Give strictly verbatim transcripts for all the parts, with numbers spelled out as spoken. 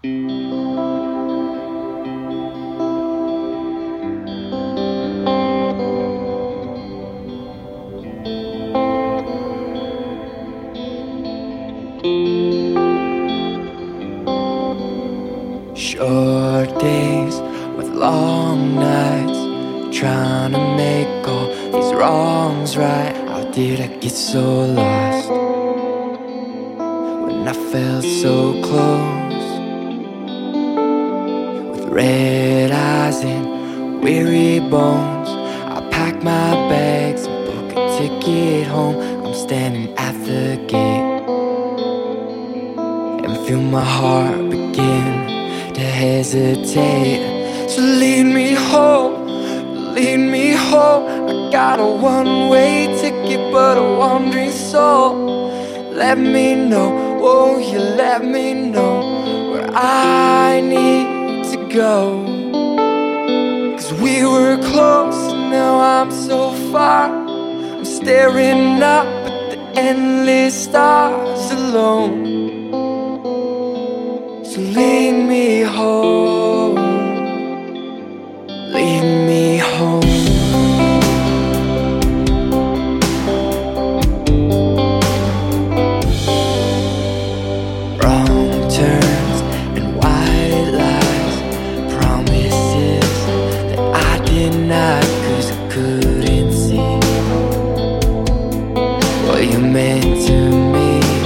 Short days with long nights, trying to make all these wrongs right. How did I get so lost when I felt so close? With red eyes and weary bones, I pack my bags and book a ticket home. I'm standing at the gate and feel my heart begin to hesitate. So lead me home, lead me home. I got a one-way ticket but a wandering soul. Let me know, oh you let me know where I need to go. Cause we were close and now I'm so far. I'm staring up at the endless stars alone. So lead me home, lead me home. Wrong turns and white lies, promises that I denied cause I couldn't see what you meant to me.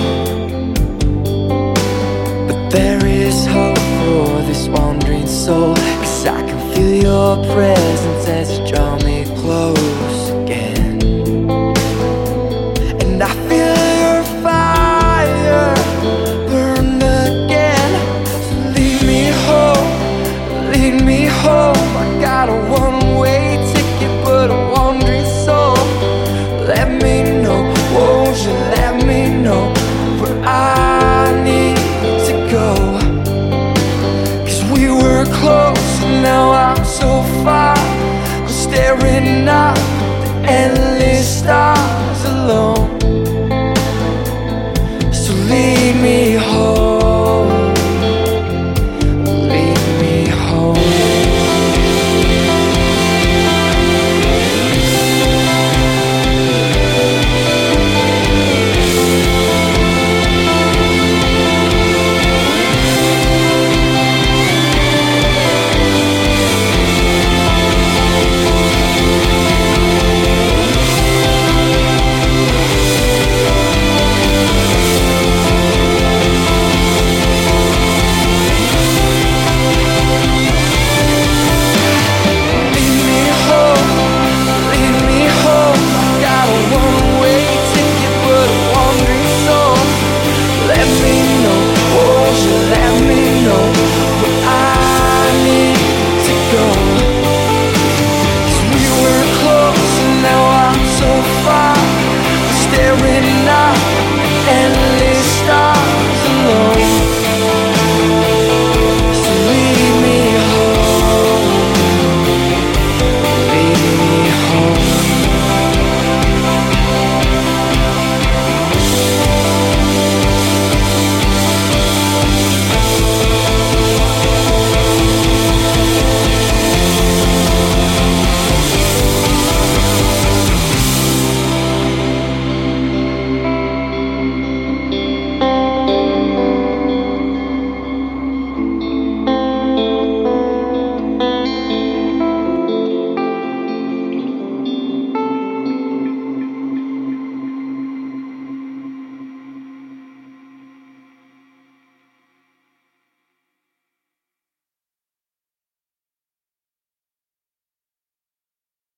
There is hope for this wandering soul, cause I can feel your presence as you draw me close again. And I feel your fire burn again. So lead me home, lead me home. I got a one-way ticket but a wandering soul. Let me know, won't you let me know where I need to go. Cause we were close and now I'm so far. I'm staring up at the endless stars.